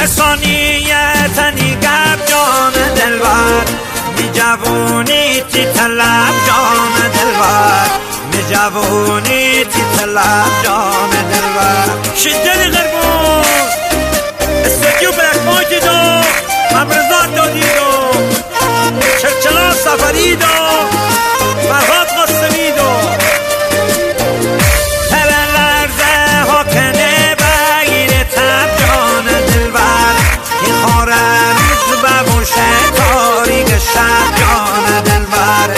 ثانیت نیگب جان دلبر می جوونی تی طلب جان دلبر می جوونی تی طلب جان دلبر شدل غربون استودیو بلک مایتی دو مبرزات دادی دو چلچلا سفری دو فرهاد قاسمی دو شب جان دلبر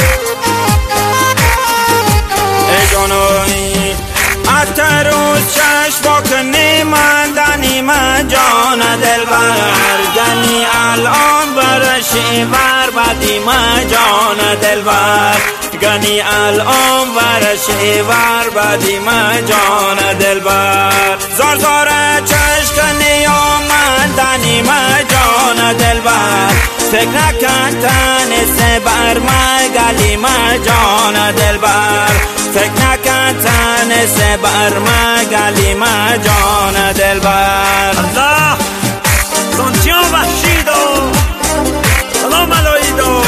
ای جانوی اتر روز چشم باکنی من دنی من جان دلبر گنی الان برشی ور بدی من جان دلبر گنی الان برشی ور بدی من جان دلبر زار زار چشکنی من دنی من جان دلبر فکر نکن تنس بر مگلی ما جان دلبر فکر نکن تنس بر مگلی ما جان دلبر الله سانتیان وحشی دو سلام علایی دو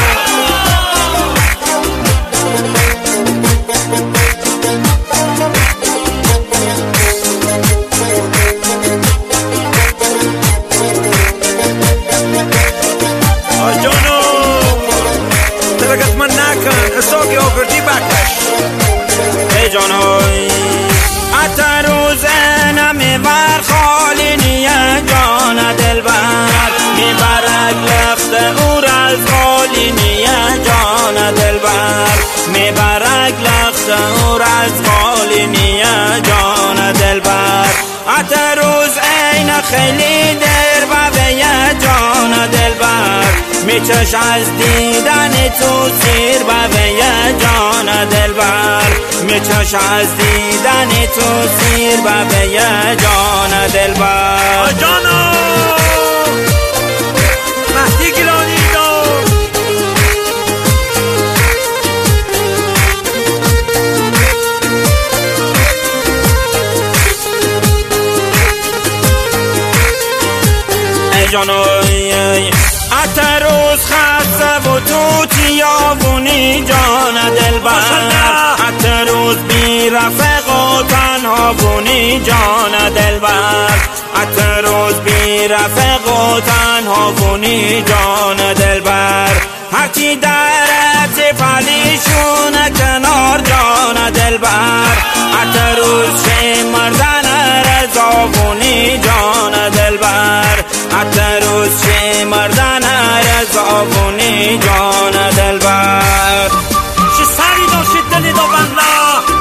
جانو تلقت من نکن استاقی آوردی بکش ای جانوی اتر روز نمیبر خالی نیه جان دلبر میبرد لخت اور از خالی نیه جان دلبر میبرد لخت اور از خالی نیه جان دلبر اتر روز این خیلی در ببیه جان دلبر میچش از دیدن تو سیر ببیه جان دلبر میچش از دیدن تو سیر ببیه جان دلبر جانو مهدی گیلانی دو ای جانوی اتر روز خسته و تو تیابونی جان دلبر اتر روز بی رفق و تنها بونی جان دلبر اتر روز بی رفق و تنها بونی جان دلبر هرچی درت فلیشون کنار جان دلبر اتر روز مردن رضابونی جان دلبر اتر روز مردن رضابونی جان دلبر چه سری داشتید دلی دو بندلا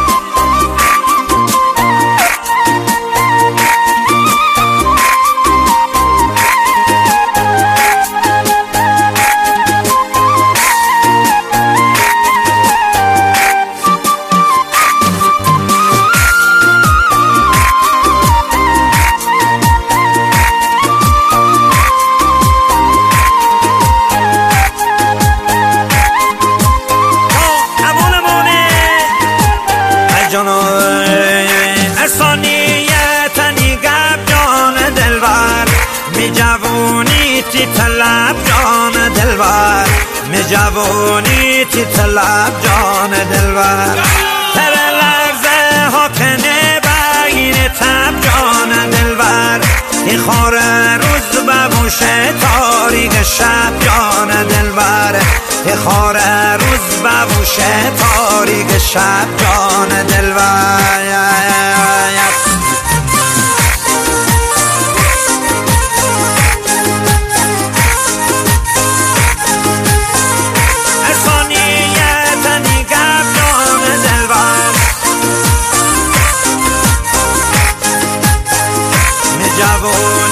ثانیت نیگب جان دلبر می جوونی تی طلب جان دلبر می جوونی تی طلب جان دلبر تر لرزه ها کنه بگین تب جان دلبر ای خور روز ببوشه تاریک شب جان دلبر ای خور روز ببوشه تاریک شب جان دلبر ثانیت نیگب جان دلبر می جوون